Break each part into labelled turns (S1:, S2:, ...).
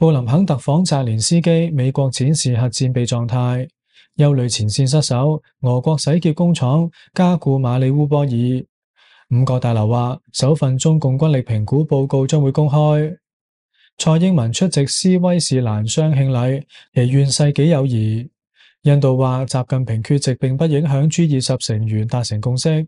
S1: 布林肯特訪澤連斯基，美國展示核戰備狀態，憂慮前線失守，俄國洗劫工廠，加固馬里烏波爾。五角大樓話，首份中共軍力評估報告將會公開。蔡英文出席斯威士蘭雙慶禮，祈願世紀友誼。印度話，習近平缺席並不影響G20成員達成共識。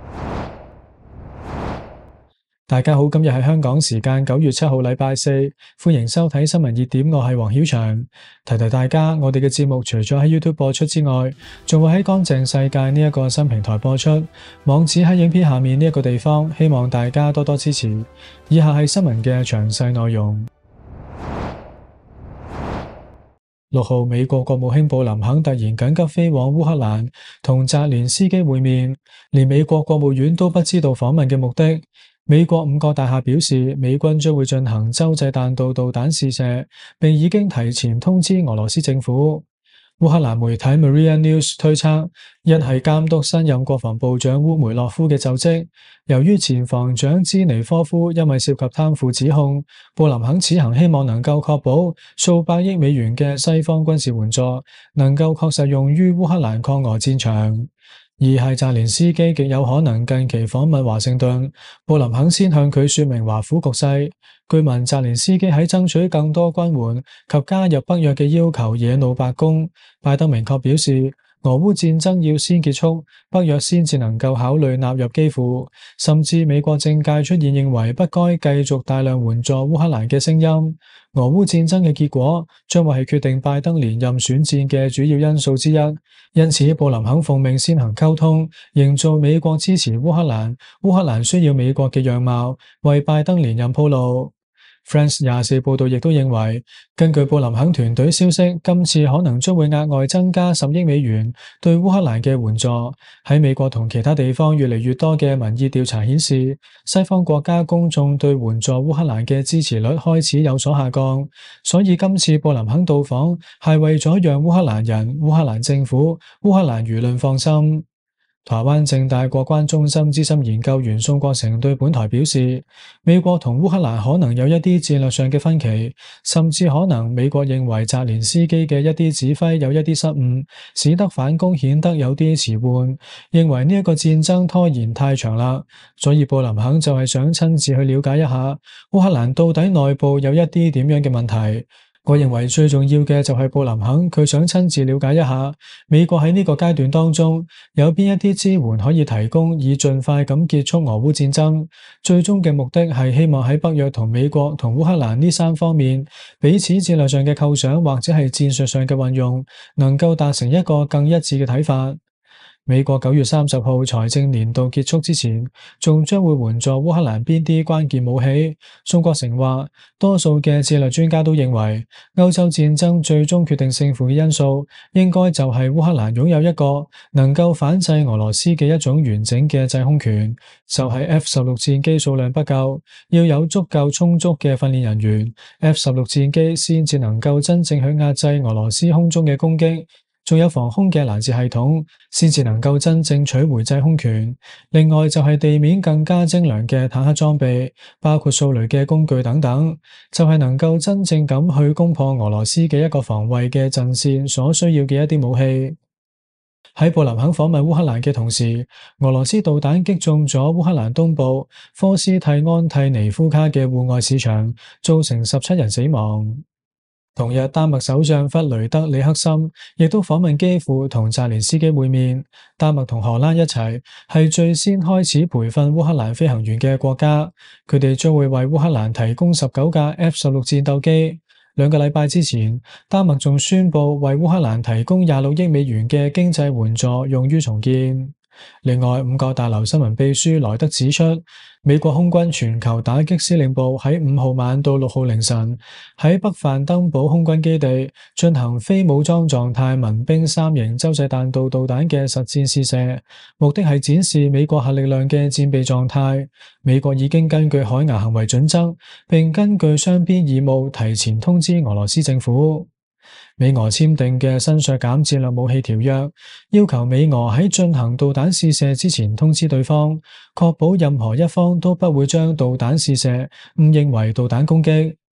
S1: 大家好，今日係香港時間9月7號禮拜四，歡迎收睇新聞熱點，我係黃曉翔。提提大家，我哋嘅節目除咗喺 YouTube 播出之外，仲會喺乾淨世界呢一個新平台播出，網址喺影片下面呢一個地方，希望大家多多支持。以下係新聞嘅詳細內容。6號，美國國務卿布林肯突然緊急飛往烏克蘭，同澤連斯基會面，連美國國務院都不知道訪問嘅目的。美國五角大廈表示，美軍將會進行洲際彈道導彈試射，並已經提前通知俄羅斯政府。烏克蘭媒體 Maria News 推測，一係監督新任國防部長烏梅洛夫嘅就職。由於前防長茲尼科夫因為涉及貪腐指控，布林肯此行希望能夠確保數百億美元嘅西方軍事援助能夠確實用於烏克蘭抗俄戰場。二係澤連斯基極有可能近期訪問華盛頓，布林肯先向佢說明華府局勢。據聞澤連斯基喺爭取更多軍援及加入北約嘅要求惹怒白宮，拜登明確表示，俄烏戰爭要先結束，北約先至能夠考慮納入基輔，甚至美國政界出現認為不該繼續大量援助烏克蘭嘅聲音。俄烏戰爭嘅結果將會係決定拜登連任選戰嘅主要因素之一，因此布林肯奉命先行溝通，營造美國支持烏克蘭，烏克蘭需要美國嘅樣貌，為拜登連任鋪路。France 24報道亦都認為，根據布林肯團隊消息，今次可能將會額外增加10億美元對烏克蘭嘅援助。喺美國同其他地方越嚟越多嘅民意調查顯示，西方國家公眾對援助烏克蘭嘅支持率開始有所下降，所以今次布林肯到訪係為咗讓烏克蘭人、烏克蘭政府、烏克蘭輿論放心。台灣政大國關中心資深研究員宋國成對本台表示，美國同烏克蘭可能有一啲戰略上嘅分歧，甚至可能美國認為澤連斯基嘅一啲指揮有一啲失誤，使得反攻顯得有啲遲緩，認為呢一個戰爭拖延太長啦，所以布林肯就係想親自去了解一下烏克蘭到底內部有一啲點樣嘅問題。我認為最重要嘅就係布林肯佢想親自了解一下美國喺呢個階段當中有邊一啲支援可以提供，以盡快咁結束俄烏戰爭。最終嘅目的係希望喺北約同美國同烏克蘭呢3方面彼此戰略上嘅構想或者係戰術上嘅運用，能夠達成一個更一致嘅睇法。美國9月30號財政年度結束之前，仲將會援助烏克蘭邊啲關鍵武器。宋國成話，多數嘅戰略專家都認為，歐洲戰爭最終決定勝負嘅因素，應該就係烏克蘭擁有一個能夠反制俄羅斯嘅一種完整嘅制空權，就係 F-16戰機數量不夠，要有足夠充足嘅訓練人員，F-16戰機先至能夠真正去壓制俄羅斯空中嘅攻擊。仲有防空嘅攔截系統，先至能夠真正取回制空權。另外就係地面更加精良嘅坦克裝備，包括掃雷嘅工具等等，就係能夠真正咁去攻破俄羅斯嘅一個防衛嘅陣線所需要嘅一啲武器。喺布林肯訪問烏克蘭嘅同時，俄羅斯導彈擊中咗烏克蘭東部科斯蒂安蒂尼夫卡嘅戶外市場，造成17人死亡。同日，丹麥首相弗雷德里克森亦都訪問基輔同澤連斯基會面。丹麥同荷蘭一齊係最先開始培訓烏克蘭飛行員嘅國家，佢哋將會為烏克蘭提供19架 F-16戰鬥機。2個禮拜之前，丹麥仲宣布為烏克蘭提供26億美元嘅經濟援助，用於重建。另外，五角大樓新聞秘書萊德指出，美國空軍全球打擊司令部喺5號晚到6號凌晨喺北范登堡空軍基地進行非武裝狀態民兵3型洲際彈道導彈嘅實戰試射，目的係展示美國核力量嘅戰備狀態。美國已經根據海牙行為準則，並根據雙邊義務提前通知俄羅斯政府。美俄簽訂嘅新削減戰略武器條約，要求美俄喺進行導彈試射之前通知對方，確保任何一方都不會將導彈試射誤認為導彈攻擊。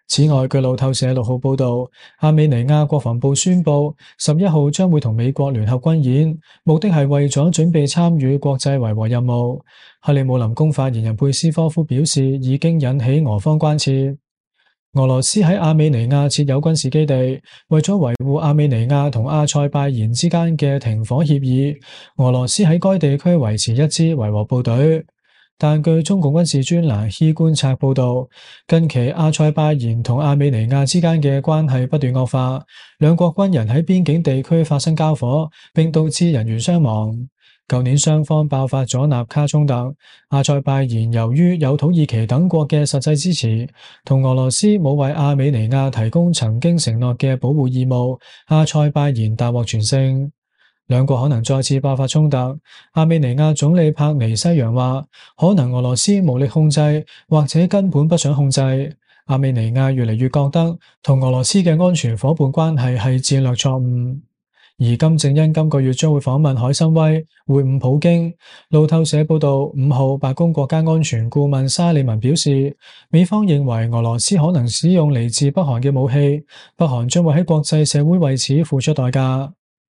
S1: 此外，據路透社6號報道，亞美尼亞國防部宣布11號將會同美國聯合軍演，目的係為咗準備參與國際維和任務。克里姆林宮發言人佩斯科夫表示，已經引起俄方關切。俄羅斯喺亞美尼亞設有軍事基地，為咗維護亞美尼亞同阿塞拜然之間嘅停火協議，俄羅斯喺該地區維持一支維和部隊。但據中共軍事專欄 HE 觀察報道，近期阿塞拜然同亞美尼亞之間嘅關係不斷惡化，兩國軍人喺邊境地區發生交火，並導致人員傷亡。舊年雙方爆發咗納卡衝突，阿塞拜然由於有土耳其等國嘅實際支持，同俄羅斯冇為亞美尼亞提供曾經承諾嘅保護義務，阿塞拜然大獲全勝。兩國可能再次爆發衝突。亞美尼亞總理帕尼西揚話，可能俄羅斯無力控制，或者根本不想控制。亞美尼亞越嚟越覺得同俄羅斯嘅安全夥伴關係係戰略錯誤。而金正恩今個月將會訪問海參崴，會晤普京。路透社報道，5號白宮國家安全顧問沙利文表示，美方認為俄羅斯可能使用嚟自北韓嘅武器，北韓將會喺國際社會為此付出代價。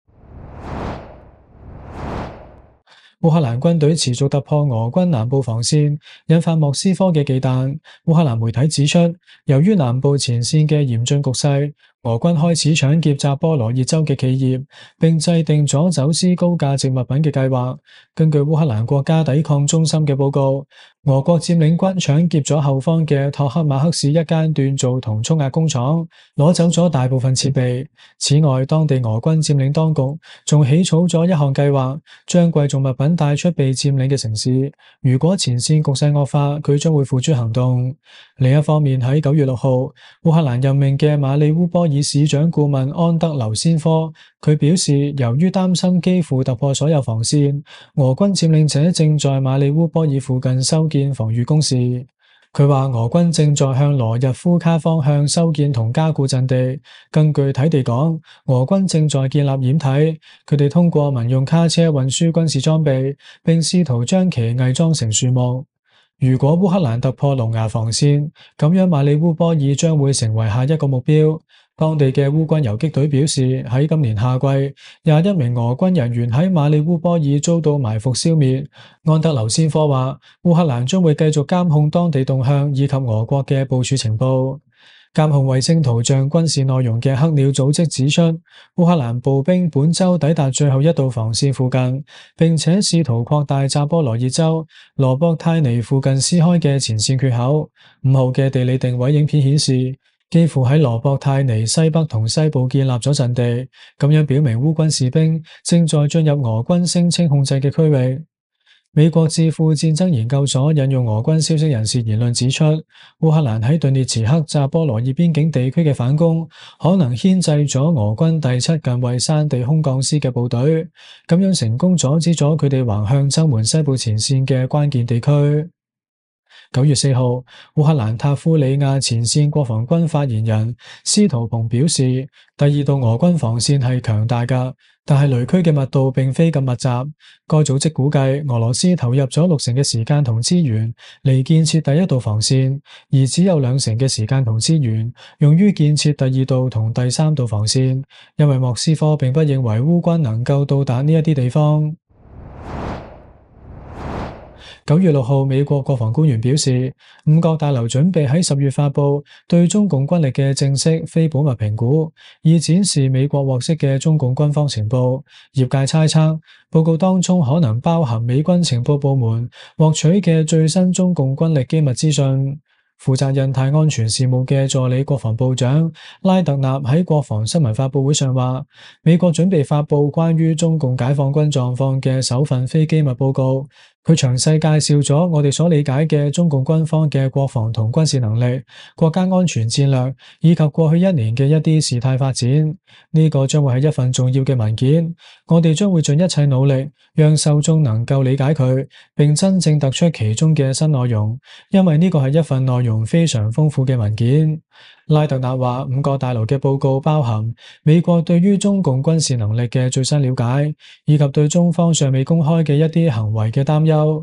S1: 烏克蘭軍隊持續突破俄軍南部防線，引發莫斯科嘅忌憚。烏克蘭媒體指出，由於南部前線嘅嚴峻局勢，俄軍開始搶劫扎波羅熱州嘅企業，並制定咗走私高價值物品嘅計劃。根據烏克蘭國家抵抗中心嘅報告，俄國佔領軍搶劫咗後方嘅托克馬克市一間鍛造同衝壓工廠，攞走咗大部分設備。此外，當地俄軍佔領當局仲起草咗一項計劃，將貴重物品帶出被佔領嘅城市。如果前線局勢惡化，佢將會付諸行動。另一方面，喺9月6號，烏克蘭任命嘅馬里烏波爾市長顧問安德劉先科，佢表示，由於擔心幾乎突破所有防線，俄軍佔領者正在馬里烏波爾附近修建防禦工事。佢話俄軍正在向羅日夫卡方向修建同加固陣地。更具體地講，俄軍正在建立掩體，佢哋通過民用卡車運輸軍事裝備，並試圖將其偽裝成樹木。如果烏克蘭突破龍牙防線，咁樣馬里烏波爾將會成為下一個目標。當地嘅烏軍游擊隊表示，喺今年夏季，21名俄軍人員喺馬里烏波爾遭到埋伏消滅。安德劉先科話，烏克蘭將會繼續監控當地動向以及俄國嘅部署情報。監控衛星圖像軍事內容嘅黑鳥組織指出，烏克蘭步兵本周抵達最後一道防線附近，並且試圖擴大扎波羅熱州羅博泰尼附近撕開嘅前線缺口。5號嘅地理定位影片顯示，幾乎喺羅博泰尼西北同西部建立咗陣地，咁樣表明烏軍士兵正在進入俄軍聲稱控制嘅區域。美國智庫戰爭研究所引用俄軍消息人士言論指出，烏克蘭喺頓涅茨克扎波羅熱邊境地區嘅反攻，可能牽制咗俄軍第7近衛山地空降師嘅部隊，咁樣成功阻止咗佢哋橫向增援西部前線嘅關鍵地區。9月4號，烏克蘭塔夫里亞前線國防軍發言人斯圖蓬表示，第2道俄軍防線係強大㗎，但係雷區嘅密度並非咁密集。該組織估計，俄羅斯投入咗60%嘅時間同資源嚟建設第1道防線，而只有20%嘅時間同資源用於建設第2道同第3道防線，因為莫斯科並不認為烏軍能夠到達呢一啲地方。9月6號，美國國防官員表示，五角大樓準備喺10月發布對中共軍力嘅正式非保密評估，以展示美國獲悉嘅中共軍方情報。業界猜測，報告當中可能包含美軍情報部門獲取嘅最新中共軍力機密資訊。負責印太安全事務嘅助理國防部長拉特納喺國防新聞發佈會上話，美國準備發佈關於中共解放軍狀況嘅首份非機密報告。佢詳細介紹咗我哋所理解嘅中共軍方嘅國防同軍事能力、國家安全戰略，以及過去1年嘅一啲事態發展。呢個將會係一份重要嘅文件，我哋將會盡一切努力，讓受眾能夠理解佢，並真正突出其中嘅新內容，因為呢個係一份內容非常豐富嘅文件。拉特納話，五角大樓嘅報告包含美國對於中共軍事能力嘅最新了解，以及對中方尚未公開嘅一啲行為嘅擔憂。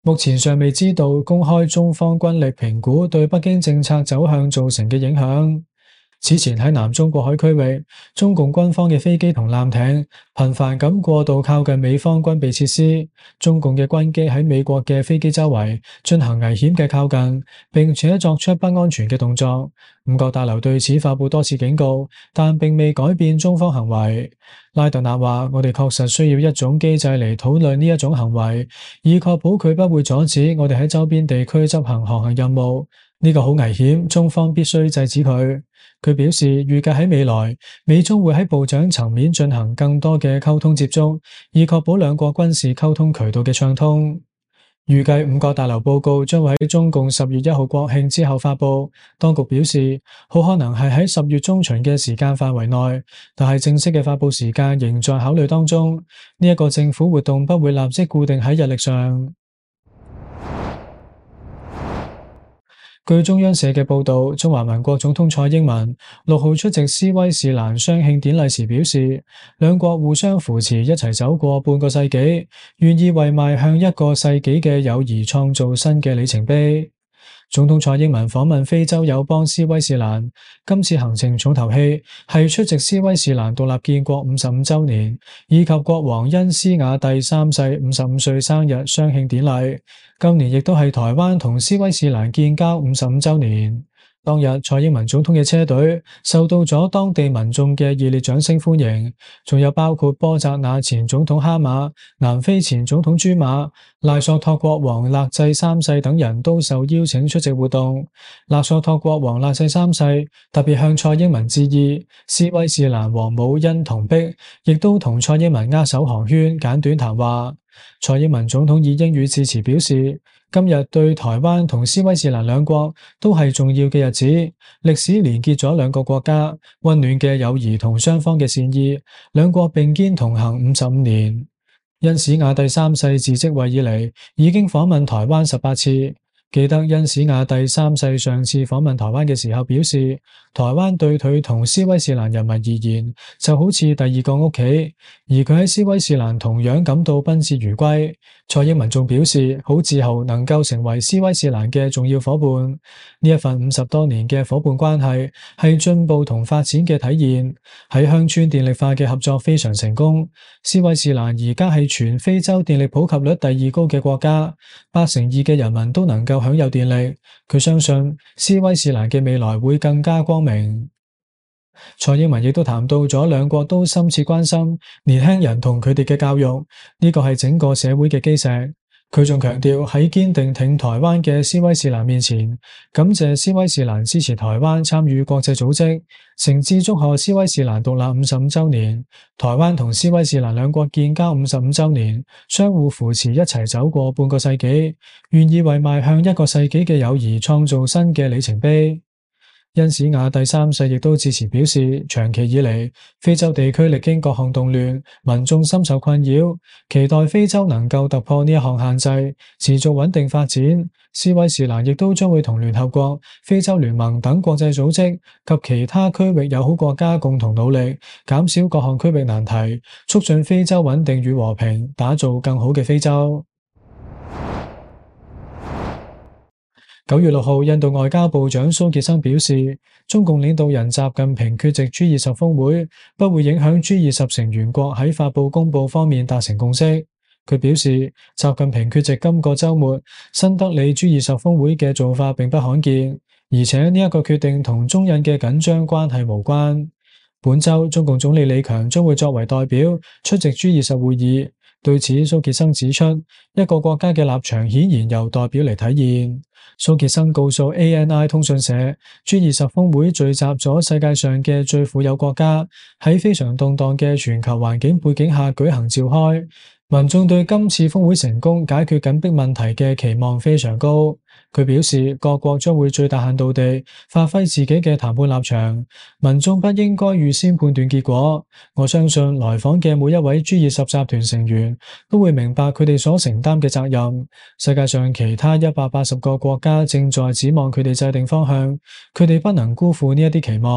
S1: 目前尚未知道公開中方軍力評估對北京政策走向造成嘅影響。此前喺南中國海區域，中共軍方嘅飛機同艦艇頻繁咁過度靠近美方軍備設施，中共嘅軍機喺美國嘅飛機周圍進行危險嘅靠近，並且作出不安全嘅動作。五角大樓對此發佈多次警告，但並未改變中方行為。拉特納話：我哋確實需要一種機制嚟討論呢一種行為，以確保佢不會阻止我哋喺周邊地區執行航行任務。呢個好危險，中方必須制止佢。佢表示，預計喺未來，美中會喺部長層面進行更多嘅溝通接觸，以確保兩國軍事溝通渠道嘅暢通。預計五角大樓報告將會喺中共10月1號國慶之後發佈。當局表示，好可能係喺10月中旬嘅時間範圍內，但係正式嘅發佈時間仍在考慮當中。呢一個政府活動不會立即固定喺日曆上。據中央社嘅報道，中華民國總統蔡英文6號出席斯威士蘭雙慶典禮時表示，兩國互相扶持，一齊走過半個世紀，願意為邁向1個世紀嘅友誼創造新嘅里程碑。總統蔡英文訪問非洲友邦斯威士蘭，今次行程重頭戲係出席斯威士蘭獨立建國55週年以及國王恩施雅蒂3世55歲生日雙慶典禮。今年亦都係台灣同斯威士蘭建交55週年。當日，蔡英文總統嘅車隊受到咗當地民眾嘅熱烈掌聲歡迎，仲有包括波札那前總統哈馬、南非前總統朱馬、賴索托國王勒濟3世等人都受邀請出席活動。勒索托國王勒濟3世特別向蔡英文致意，斯威士蘭王母恩同碧亦都同蔡英文握手寒暄，簡短談話。蔡英文總統以英語致辭表示，今日對台灣同斯威士蘭兩國都係重要嘅日子，歷史連結咗兩個國家，溫暖嘅友誼同雙方嘅善意，兩國並肩同行55年。恩史雅蒂3世自即位以嚟，已經訪問台灣18次。記得恩史雅蒂3世上次訪問台灣嘅時候表示，台灣對佢同斯威士蘭人民而言就好似第二個屋企，而佢喺斯威士蘭同樣感到賓至如歸。蔡英文仲表示好自豪能夠成為斯威士蘭嘅重要夥伴。呢一份50多年嘅夥伴關係係進步同發展嘅體現，喺鄉村電力化嘅合作非常成功。斯威士蘭而家係全非洲電力普及率第2高嘅國家，82%嘅人民都能夠享有電力。佢相信斯威士蘭嘅未來會更加光明。蔡英文亦都談到咗兩國都深切關心年輕人同佢哋嘅教育，呢個係整個社會嘅基石。佢仲強調喺堅定挺台灣嘅斯威士蘭面前，感謝斯威士蘭支持台灣參與國際組織，誠摯祝賀斯威士蘭獨立55週年，台灣同斯威士蘭兩國建交55週年，相互扶持一齊走過半個世紀，願意為邁向1個世紀嘅友誼創造新嘅里程碑。恩史雅蒂3世亦都致辭表示，長期以嚟，非洲地區歷經各項動亂，民眾深受困擾，期待非洲能夠突破呢一項限制，持續穩定發展。斯威士蘭亦都將會同聯合國、非洲聯盟等國際組織及其他區域友好國家共同努力，減少各項區域難題，促進非洲穩定與和平，打造更好嘅非洲。9月6號，印度外交部長蘇傑生表示，中共領導人習近平缺席 G20 峰會，不會影響 G20 成員國喺發布公報方面達成共識。佢表示，習近平缺席今個週末新德里 G20 峰會嘅做法並不罕見，而且呢一個決定同中印嘅緊張關係無關。本週，中共總理李強將會作為代表出席 G20 會議。對此，蘇傑生指出，一個國家嘅立場顯然由代表嚟體現。蘇傑生告訴 ANI 通訊社，G20 峰會聚集咗世界上嘅最富有國家，喺非常動盪嘅全球環境背景下舉行召開。民眾對今次峰會成功解決緊迫問題嘅期望非常高。佢表示，各國將會最大限度地發揮自己嘅談判立場，民眾不應該預先判斷結果。我相信來訪嘅每一位 G20 集團成員都會明白佢哋所承擔嘅責任。世界上其他180個國家正在指望佢哋制定方向，佢哋不能辜負呢一啲期望。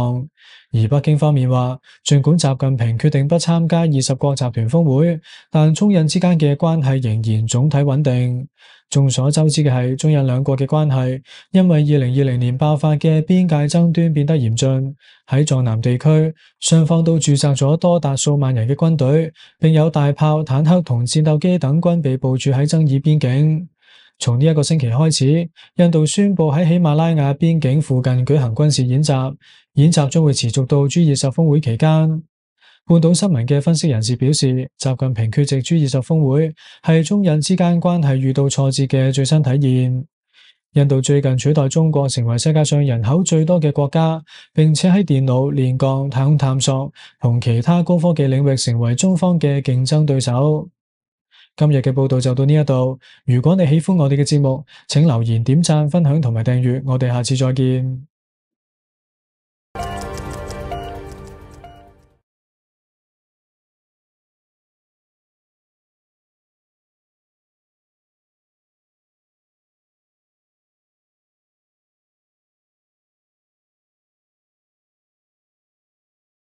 S1: 而北京方面話，儘管習近平決定不參加20國集團峰會，但中印之間嘅關係仍然總體穩定。眾所周知嘅係，中印兩國嘅關係因為2020年爆發嘅邊界爭端變得嚴峻。喺藏南地區，雙方都駐紮咗多達數萬人嘅軍隊，並有大炮、坦克同戰鬥機等軍備部署喺爭議邊境。從呢一個星期開始，印度宣布喺喜馬拉雅邊境附近舉行軍事演習，演習將會持續到G20峰會期間。半島新聞嘅分析人士表示，習近平缺席G20峰會係中印之間關係遇到挫折嘅最新體現。印度最近取代中國成為世界上人口最多嘅國家，並且喺電腦、煉鋼、太空探索同其他高科技領域成為中方嘅競爭對手。今日嘅報道就到呢一度，如果你喜歡我哋嘅節目，請留言、點讚、分享同埋訂閱，我哋下次再見。